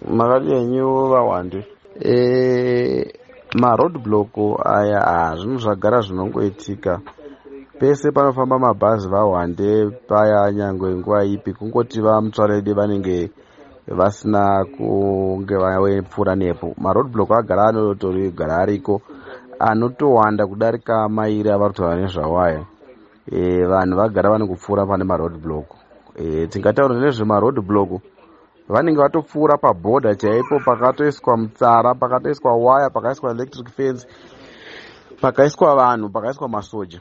makati yenyu vawande. Maroadblock aya zvinhu zvagara zvinongoitika pese panofamba mabhazi vawande paya nyangwe nguva ipi, kungoti vamutsvaredi vanenge vasina kunge vapfuura nepo. Maroadblock agara anotorigara ariko anotowanda kudarika mairi avari kutaura nezvawaya. Vanhu vagara vanongopfuura pane maroadblock. Tingataura nezvemaroadblock, vanenge vatopfuura pabhodha chaipo pakatoiswa mutsara, pakatoiswa waya, pakaiswa electric fence, pakaiswa vanhu, pakaiswa masoja.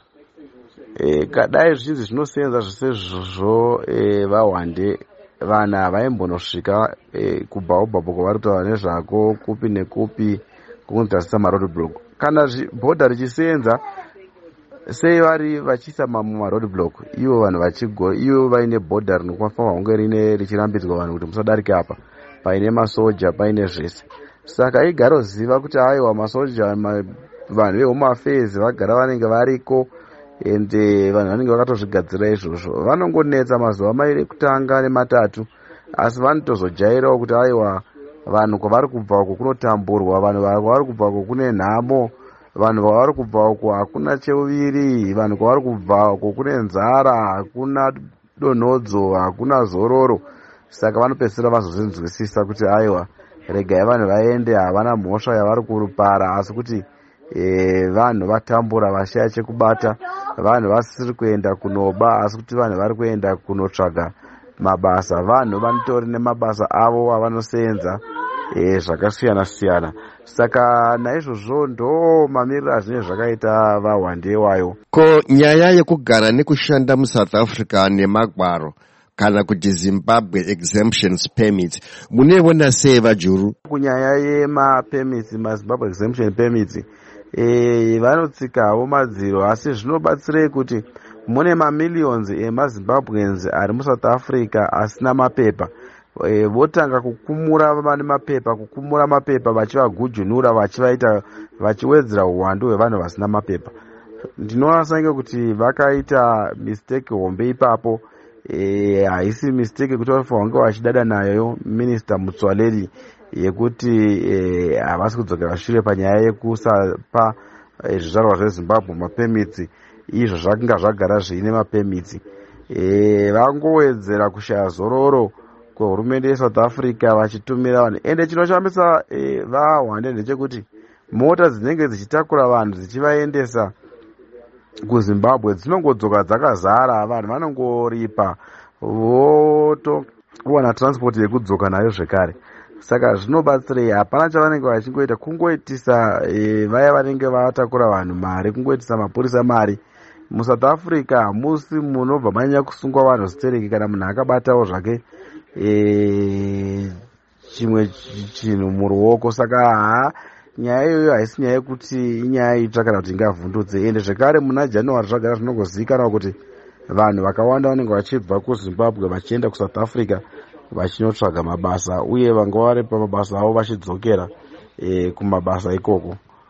Kadai zvichinzi zvinosenza zvese izvozvo vawande, vanhu havaimbonosvika kubhaubhabho kwavari kutaura nezvako kupi nekupi kunzasisa maroadblock. Kana bhodha richisenza, sei vari vachiisa maroadblock, ivo vanhu ivo vaine bhodha rinofamba hunge richirambidzwa vanhu kuti musadarike apa, paine masoja, paine zvese. Saka igaro ziva kuti aiwa masoja, vanhu vehome affairs vagara vanenge variko, ende vanhu vanenge vakatozvigadzira izvozvo. Vanongonetsa mazuva mairi ekutanga nematatu, asi vanotozojairawo kuti aiwa vanhu kwavari kubva uko kunotamburwa, vanhu kwavari kubva uko kune nhamo, vanhu kwavari kubva uko hakuna cheuviri, vanhu kwavari kubva uko kune nzara, hakuna donhodzo, hakuna zororo. Saka vanopedzisira vazozvinzwisisa kuti aiwa regai vanhu vaende, havana mhosva yavari kurupara, asi kuti vanhu vatambura vashaya chekubata, vanhu vasiri kuenda kunoba, asi kuti vanhu vari kuenda kunotsvaga mabasa. Vanhu vanotori nemabasa avo avanosenza zvakasiyana siyana. Saka naizvozvo ndo mamiriro azvinenge zvakaita vawande wayo. Ko nyaya yekugara nekushanda muSouth Africa nemagwaro kana kuti Zimbabwe exemptions permits muneona sei vajuru? Kunyaya yemapermits, maZimbabwe exemption permits, vanotsikawo madziro, asi zvinobatsirei kuti mune mamillions emaZimbabweans ari muSouth Africa asina mapepa. Votanga kukumura vane mapepa, kukumura mapepa vachivagujunura, vachiwedzera uwandu hwevanhu vasina mapepa. Ndinoona sange kuti vakaita mistake hombe ipapo. Haisi mistake kuti vange vachidada nayo Minister Mutsoaledi yekuti havasi kudzokera shure panyaya yekusapa zvizvarwa zveZimbabwe mapermits, izvo zvakinga zvagara zviine mapermits. Vangowedzera kushaya zororo kwehurumende yeSouth Africa vachitumira vanhu. Ende chinoshambisa vawande ndechekuti mota dzinenge dzichitakura vanhu dzichivaendesa kuZimbabwe dzinongodzoka dzakazara, vanhu vanongoripa votowana transport yekudzoka nayo zvekare. Saka zvinobatsirei? Hapana chavanenge vachingoita, kungoitisa vaya vanenge vatakura vanhu mari, kungoitisa mapurisa mari. MuSouth Africa hamusi munobva manyanya kusungwa vanhu zitereki kana munhu akabatawo zvake chimwe chinhu muruoko. Saka nyaya iyoyo haisi nyaya yekuti inyaya itsva kana kuti ingavhundutse. Ende zvekare muna January zvagara zvinongozivikanwa kuti vanhu vakawanda vanenge vachibva kuZimbabwe vachienda kuSouth Africa vachinotsvaga mabasa, uye vanga vari pamabasa avo vachidzokera kumabasa ikoko.